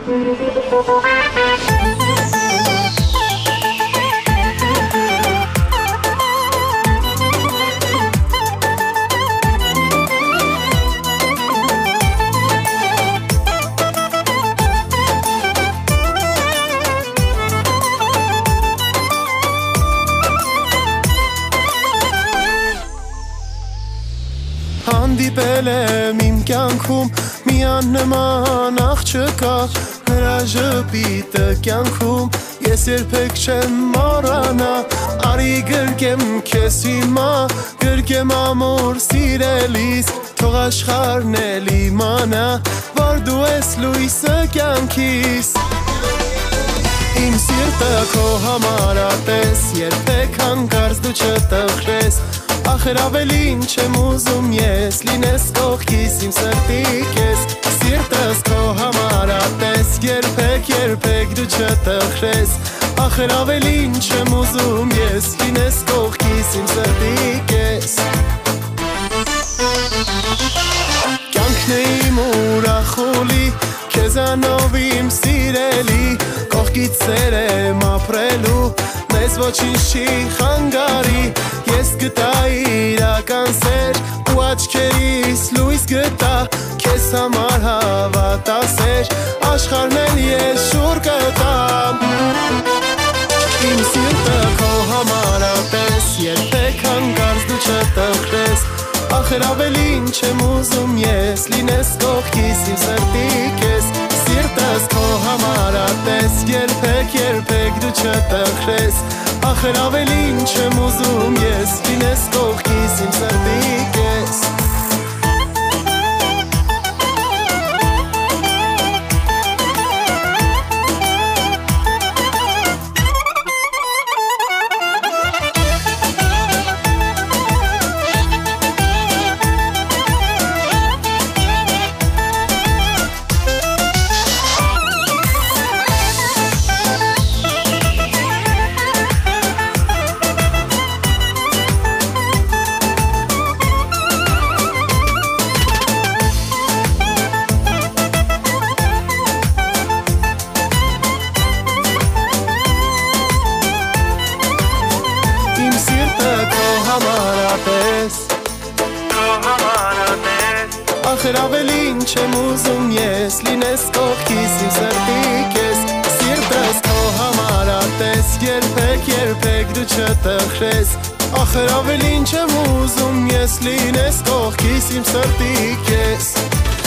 Հանդիպել եմ իմ կյանքում միան նման աղջկա նրա ժպիտը կյանքում ես երբեք չեմ մոռանա արի գրկեմ քեզ հիմա գրկեմ ամուր սիրելիս թող աշխարհն էլ իմանա որ դու ես լույսը կյանքիս Իմ սիրտը քո համար ատես երբեք հանկարծ դու չտխրես Ախր ավելին չեմ ուզում ես լինես կողքիս իմ սրտի կես Սիրտս քո համար ատես երբեք դու չտխրես Ախր ավելին չեմ ուզում ես լինես կողքիս իմ սրտի կես Կյանքն է իմ ուրախուլի քեզանով իմ սիրելի Կողքից սեր եմ ապրելու մեզ ոչինչ չի խանգարի Ես գտա իրական սեր ու աչքերիս լույս գտա Քեզ համար հավատա սեր աշխարհն էլ ես շուռ կտամ Իմ սիրտը քո համար ատես երբեք հանկարծ դու չտխրես Ախր ավելին չեմ ուզում ես լինես կողքիս իմ սրտի կես Սիրտս քո համար ատես երբեք դու չտխրես Ախր ավելին չեմ ուզում ես լինես կողքիս իմ սրտի կես Ախր ավելին չեմ ուզում ես լինես կողքիս իմ սրտի կես Սիրտս քո համար ատես երբեք դու չտխրես Ախր ավելին չեմ ուզում ես լինես կողքիս իմ սրտի կես